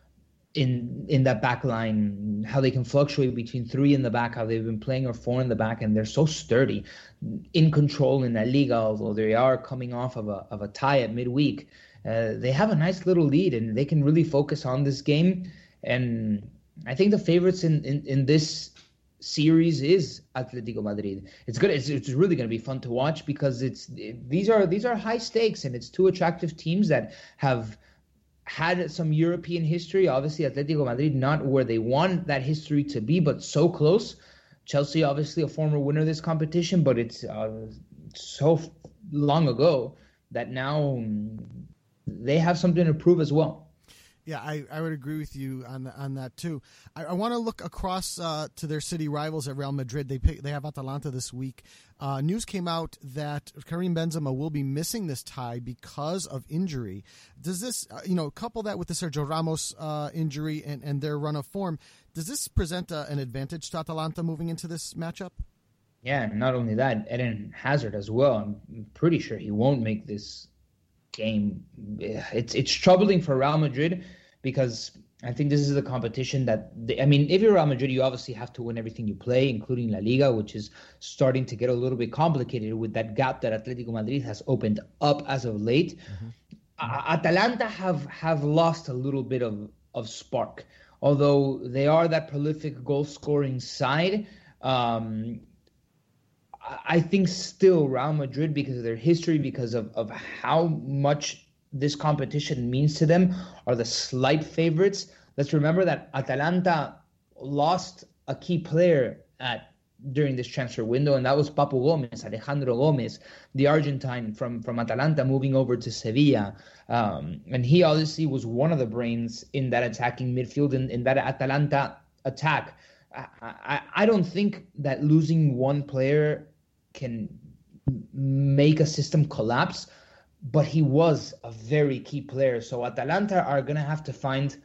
in that back line, how they can fluctuate between three in the back, how they've been playing, or four in the back, and they're so sturdy, in control in La Liga, although they are coming off of a tie at midweek. They have a nice little lead, and they can really focus on this game. And I think the favorites in this series is Atletico Madrid. It's good. It's really going to be fun to watch because these are high stakes, and it's two attractive teams that have had some European history. Obviously, Atletico Madrid not where they want that history to be, but so close. Chelsea, obviously, a former winner of this competition, but it's so long ago that now they have something to prove as well. Yeah, I would agree with you on that too. I want to look across to their city rivals at Real Madrid. They have Atalanta this week. News came out that Karim Benzema will be missing this tie because of injury. Does this, couple that with the Sergio Ramos injury and their run of form, does this present an advantage to Atalanta moving into this matchup? Yeah, not only that, Eden Hazard as well. I'm pretty sure he won't make this game. It's troubling for Real Madrid because I think this is the competition that if you're Real Madrid, you obviously have to win everything you play, including La Liga, which is starting to get a little bit complicated with that gap that Atletico Madrid has opened up as of late. Atalanta have lost a little bit of spark, although they are that prolific goal scoring side. I think still Real Madrid, because of their history, because of how much this competition means to them, are the slight favorites. Let's remember that Atalanta lost a key player during this transfer window, and that was Papu Gomez, Alejandro Gomez, the Argentine from Atalanta, moving over to Sevilla. And he obviously was one of the brains in that attacking midfield, in that Atalanta attack. I don't think that losing one player can make a system collapse, but he was a very key player. So Atalanta are going to have to find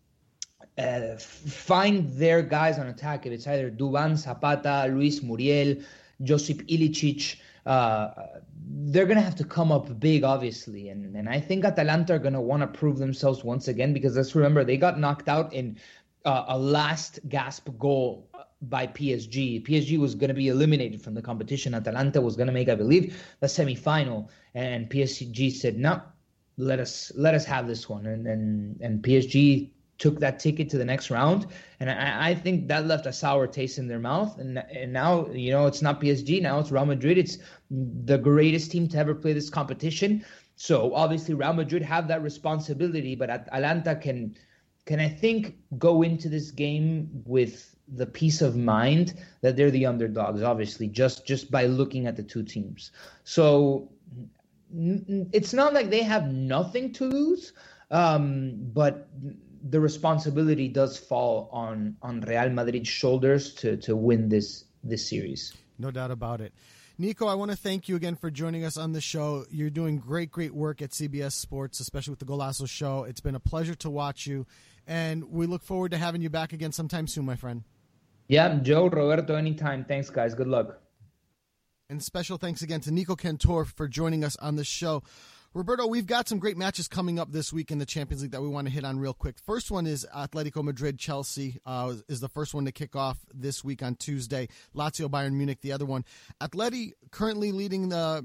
their guys on attack. If it's either Duban, Zapata, Luis Muriel, Josip Ilicic, they're going to have to come up big, obviously. And I think Atalanta are going to want to prove themselves once again, because let's remember, they got knocked out in a last gasp goal by PSG. PSG was going to be eliminated from the competition. Atalanta was going to make, I believe, the semifinal, and PSG said, "No, let us have this one." And PSG took that ticket to the next round, and I think that left a sour taste in their mouth. And now, it's not PSG. Now it's Real Madrid. It's the greatest team to ever play this competition. So obviously, Real Madrid have that responsibility, but Atalanta can I think go into this game with the peace of mind that they're the underdogs, obviously, just by looking at the two teams. So it's not like they have nothing to lose, but the responsibility does fall on Real Madrid's shoulders to win this series. No doubt about it. Nico, I want to thank you again for joining us on the show. You're doing great work at CBS Sports, especially with the Golazo show. It's been a pleasure to watch you, and we look forward to having you back again sometime soon, my friend. Yeah, Joe, Roberto, anytime. Thanks, guys. Good luck. And special thanks again to Nico Cantor for joining us on the show. Roberto, we've got some great matches coming up this week in the Champions League that we want to hit on real quick. First one is Atletico Madrid-Chelsea is the first one to kick off this week on Tuesday. Lazio-Bayern Munich, the other one. Atleti currently leading the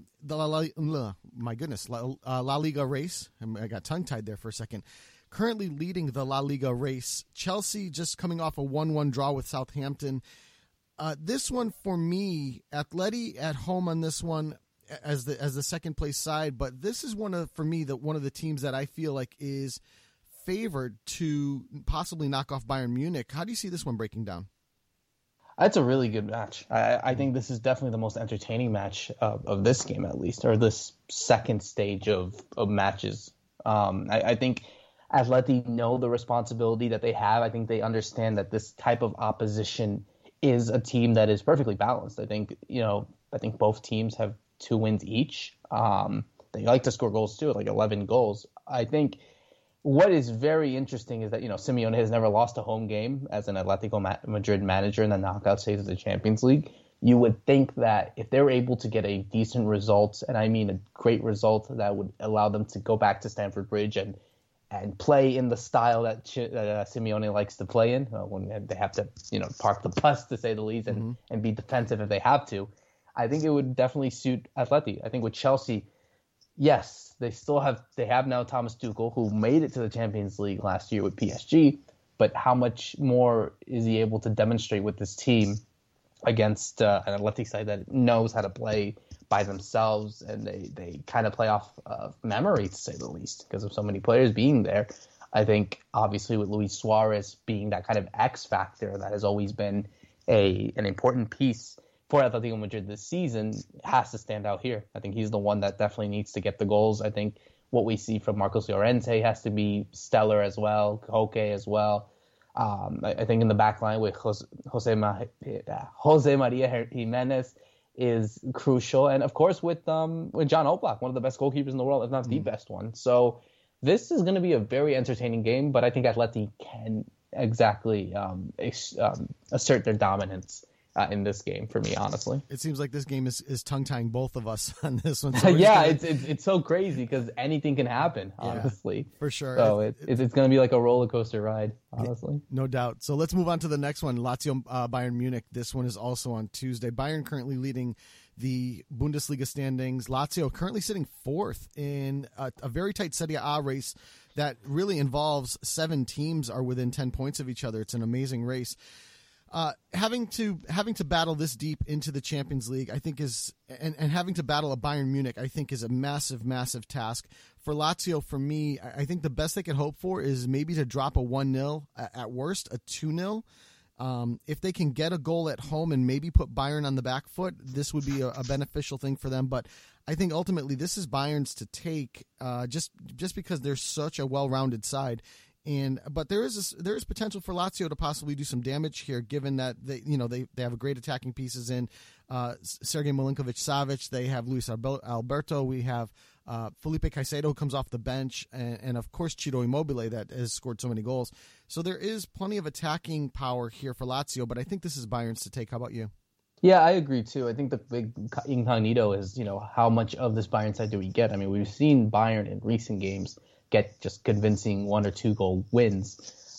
La Liga race. I got tongue-tied there for a second. Currently leading the La Liga race. Chelsea just coming off a 1-1 draw with Southampton. This one for me, Atleti at home on this one, as the second place side, but this is one of the teams that I feel like is favored to possibly knock off Bayern Munich. How do you see this one breaking down? That's a really good match. I think this is definitely the most entertaining match of this game, at least, or this second stage of matches. I think Atleti know the responsibility that they have. I think they understand that this type of opposition is a team that is perfectly balanced. I think both teams have 2 wins each. They like to score goals too, like 11 goals. I think what is very interesting is that, Simeone has never lost a home game as an Atletico Madrid manager in the knockout stage of the Champions League. You would think that if they're able to get a decent result, and I mean a great result that would allow them to go back to Stamford Bridge and play in the style that Simeone likes to play in, when they have to, park the bus, to say the least, and be defensive if they have to. I think it would definitely suit Atleti. I think with Chelsea, yes, they have now Thomas Tuchel, who made it to the Champions League last year with PSG, but how much more is he able to demonstrate with this team against an Atleti side that knows how to play by themselves, and they kind of play off memory, to say the least, because of so many players being there. I think, obviously, with Luis Suarez being that kind of X factor that has always been an important piece for Atletico Madrid this season, has to stand out here. I think he's the one that definitely needs to get the goals. I think what we see from Marcos Llorente has to be stellar as well, Koke as well. I think in the back line with Jose Maria Jimenez is crucial. And, of course, with Jan Oblak, one of the best goalkeepers in the world, if not the best one. So this is going to be a very entertaining game, but I think Atleti can exactly assert their dominance in this game for me, honestly. It seems like this game is tongue-tying both of us on this one. So yeah, it's so crazy because anything can happen, honestly. Yeah, for sure. So it's going to be like a roller coaster ride, honestly. No doubt. So let's move on to the next one, Lazio Bayern Munich. This one is also on Tuesday. Bayern currently leading the Bundesliga standings. Lazio currently sitting fourth in a very tight Serie A race that really involves 7 teams are within 10 points of each other. It's an amazing race. Having to battle this deep into the Champions League, I think and having to battle a Bayern Munich, I think is a massive, massive task. For Lazio, for me, I think the best they could hope for is maybe to drop a 1-0, at worst a 2-0. If they can get a goal at home and maybe put Bayern on the back foot, this would be a beneficial thing for them. But I think ultimately this is Bayern's to take, just because they're such a well-rounded side. But there is potential for Lazio to possibly do some damage here, given that they have a great attacking pieces in Sergej Milinkovic-Savic. They have Luis Alberto. We have Felipe Caicedo, who comes off the bench, and of course Ciro Immobile, that has scored so many goals. So there is plenty of attacking power here for Lazio, but I think this is Bayern's to take. How about you? Yeah, I agree too. I think the big incognito is, how much of this Bayern side do we get? I mean, we've seen Bayern in recent games get just convincing 1 or 2 goal wins.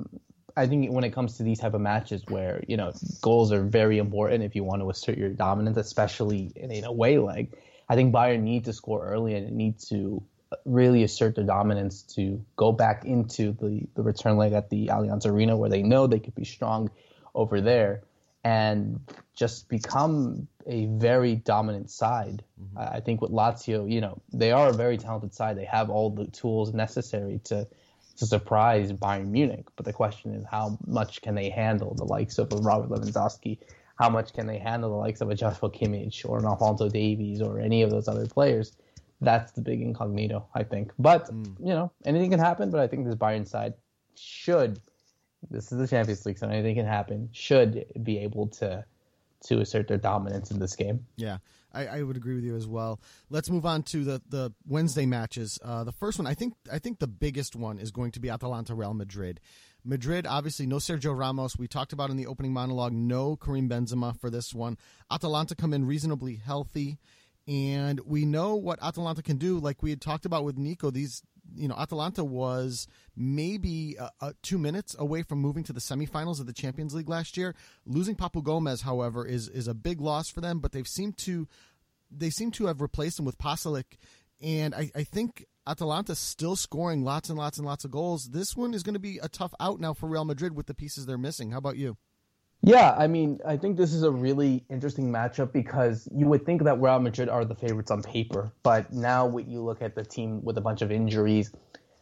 I think when it comes to these type of matches where, goals are very important if you want to assert your dominance, especially in an away leg, I think Bayern need to score early and need to really assert their dominance to go back into the return leg at the Allianz Arena, where they know they could be strong over there and just become a very dominant side. Mm-hmm. I think with Lazio, they are a very talented side. They have all the tools necessary to surprise Bayern Munich. But the question is, how much can they handle the likes of a Robert Lewandowski? How much can they handle the likes of a Joshua Kimmich or an Alphonso Davies or any of those other players? That's the big incognito, I think. But, anything can happen. But I think this Bayern side this is the Champions League, so anything can happen, should be able to assert their dominance in this game. Yeah, I would agree with you as well. Let's move on to the Wednesday matches. The first one, I think the biggest one is going to be Atalanta Real Madrid. Madrid, obviously, no Sergio Ramos. We talked about in the opening monologue, no Karim Benzema for this one. Atalanta come in reasonably healthy, and we know what Atalanta can do. Like we had talked about with Nico, Atalanta was maybe 2 minutes away from moving to the semifinals of the Champions League last year. Losing Papu Gomez, however, is a big loss for them, but they seem to have replaced him with Pasalic, and I think Atalanta's still scoring lots and lots and lots of goals. This one is going to be a tough out now for Real Madrid with the pieces they're missing. How about you? Yeah, I mean, I think this is a really interesting matchup because you would think that Real Madrid are the favorites on paper, but now when you look at the team with a bunch of injuries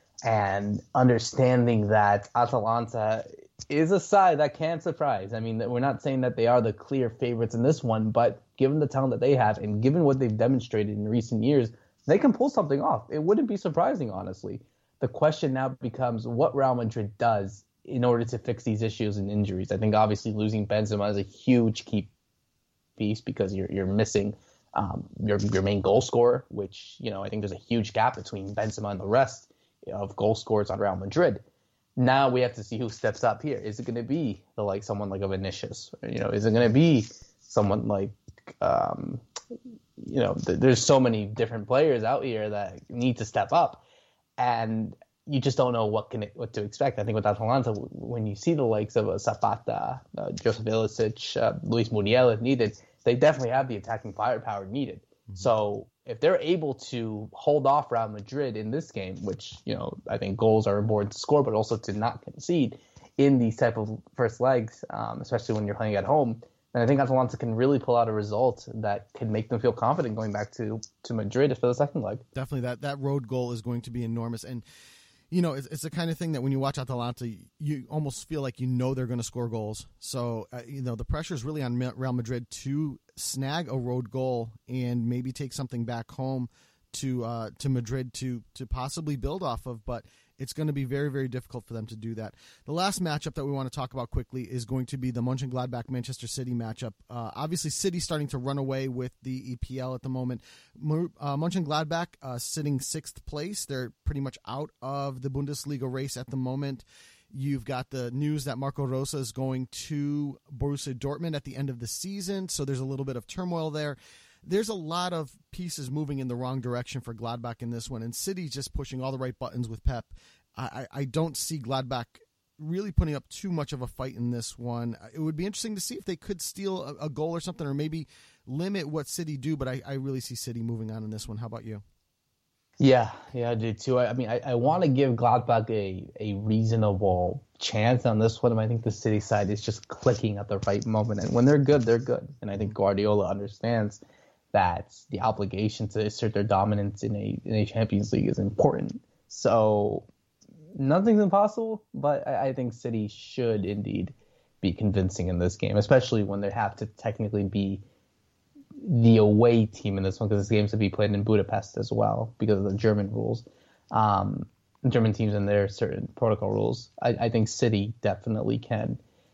and understanding that Atalanta is a side that can surprise. I mean, we're not saying that they are the clear favorites in this one, but given the talent that they have and given what they've demonstrated in recent years, they can pull something off. It wouldn't be surprising, honestly. The question now becomes what Real Madrid does in order to fix these issues and injuries. I think obviously losing Benzema is a huge key piece because you're missing your main goal scorer, which, I think there's a huge gap between Benzema and the rest of goal scorers on Real Madrid. Now we have to see who steps up here. Is it going to be someone like a Vinicius? Is it going to be someone like, there's so many different players out here that need to step up, and you just don't know what to expect. I think with Atalanta, when you see the likes of Zapata, Joseph Ilicic, Luis Muriel if needed, they definitely have the attacking firepower needed. Mm-hmm. So if they're able to hold off Real Madrid in this game, which, I think goals are important to score, but also to not concede in these type of first legs, especially when you're playing at home, then I think Atalanta can really pull out a result that can make them feel confident going back to Madrid for the second leg. Definitely that road goal is going to be enormous. And it's the kind of thing that when you watch Atalanta, you almost feel like they're going to score goals. So, the pressure is really on Real Madrid to snag a road goal and maybe take something back home to Madrid to possibly build off of, but it's going to be very, very difficult for them to do that. The last matchup that we want to talk about quickly is going to be the Mönchengladbach-Manchester City matchup. Obviously, City starting to run away with the EPL at the moment. Mönchengladbach sitting 6th place. They're pretty much out of the Bundesliga race at the moment. You've got the news that Marco Rose is going to Borussia Dortmund at the end of the season, so there's a little bit of turmoil there. There's a lot of pieces moving in the wrong direction for Gladbach in this one, and City's just pushing all the right buttons with Pep. I don't see Gladbach really putting up too much of a fight in this one. It would be interesting to see if they could steal a goal or something, or maybe limit what City do, but I really see City moving on in this one. How about you? Yeah, I do too. I mean, I want to give Gladbach a reasonable chance on this one. I think the City side is just clicking at the right moment, and when they're good, they're good. And I think Guardiola understands that the obligation to assert their dominance in a Champions League is important. So nothing's impossible, but I think City should indeed be convincing in this game, especially when they have to technically be the away team in this one, because this game's to be played in Budapest as well because of the German rules, German teams and their certain protocol rules. I think City definitely can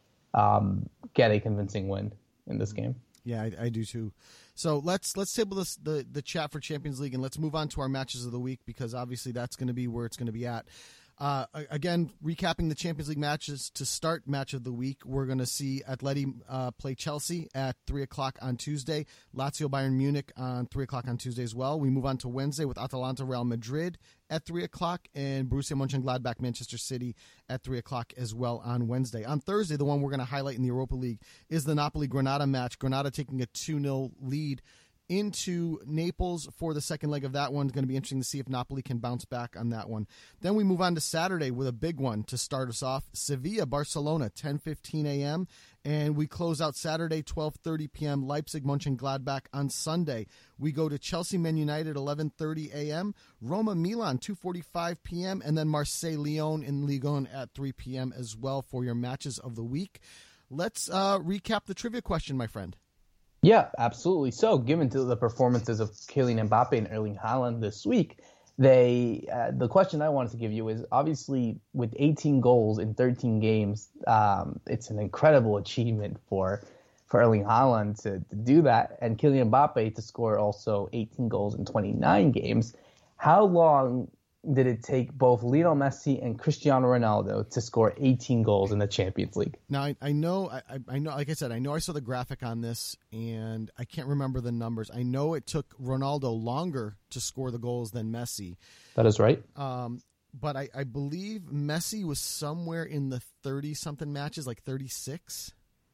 get a convincing win in this game. Yeah, I do too. So let's table the chat for Champions League, and let's move on to our matches of the week, because obviously that's going to be where it's going to be at. Again, recapping the Champions League matches to start match of the week, we're going to see Atleti play Chelsea at 3 o'clock on Tuesday, Lazio Bayern Munich on 3 o'clock on Tuesday as well. We move on to Wednesday with Atalanta Real Madrid at 3 o'clock, and Borussia Mönchengladbach Manchester City at 3 o'clock as well on Wednesday. On Thursday, the one we're going to highlight in the Europa League is the Napoli-Granada match. Granada taking a 2-0 lead into Naples for the second leg of that one. It's going to be interesting to see if Napoli can bounce back on that one. Then we move on to Saturday with a big one to start us off. Sevilla-Barcelona, 10:15 a.m. And we close out Saturday, 12:30 p.m. Leipzig-Mönchengladbach on Sunday. We go to Chelsea-Man United, 11:30 a.m. Roma-Milan, 2:45 p.m. And then Marseille-Lyon in Ligue 1 at 3 p.m. as well for your matches of the week. Let's recap the trivia question, my friend. Yeah, absolutely. So, given to the performances of Kylian Mbappe and Erling Haaland this week, the question I wanted to give you is, obviously, with 18 goals in 13 games, it's an incredible achievement for Erling Haaland to do that, and Kylian Mbappe to score also 18 goals in 29 games. How long did it take both Lionel Messi and Cristiano Ronaldo to score 18 goals in the Champions League? Now, I know, like I said, I know I saw the graphic on this, and I can't remember the numbers. I know it took Ronaldo longer to score the goals than Messi. That is right. But I believe Messi was somewhere in the 30-something matches, like 36.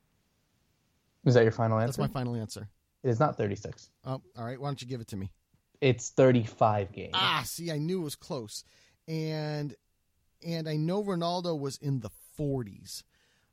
Is that your final answer? That's my final answer. It is not 36. Oh, all right. Why don't you give it to me? It's 35 games. See, I knew it was close. And I know Ronaldo was in the 40s.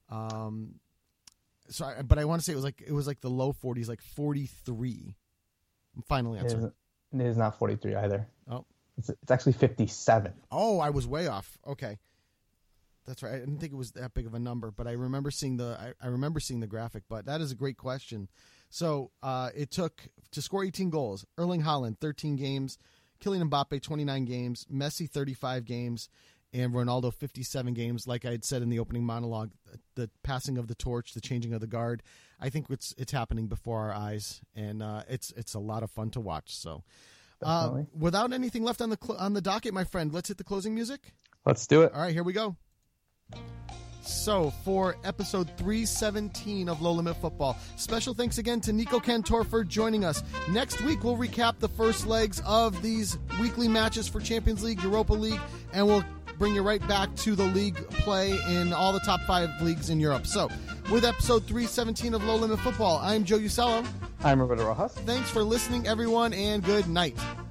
But I want to say it was like the low 40s, like 43. Final answer. It is not 43 either. Oh. It's actually 57. Oh, I was way off. Okay. That's right. I didn't think it was that big of a number, but I remember seeing the graphic. But that is a great question. So it took to score 18 goals. Erling Haaland, 13 games. Kylian Mbappe, 29 games. Messi, 35 games. And Ronaldo, 57 games. Like I had said in the opening monologue, the passing of the torch, the changing of the guard, I think it's happening before our eyes, and it's a lot of fun to watch. So, without anything left on the docket, my friend, let's hit the closing music. Let's do it. All right, here we go. So, for episode 317 of Low Limit Football, special thanks again to Nico Cantor for joining us. Next week, we'll recap the first legs of these weekly matches for Champions League, Europa League, and we'll bring you right back to the league play in all the top 5 leagues in Europe. So, with episode 317 of Low Limit Football, I'm Joe Usello. I'm Roberto Rojas. Thanks for listening, everyone, and good night.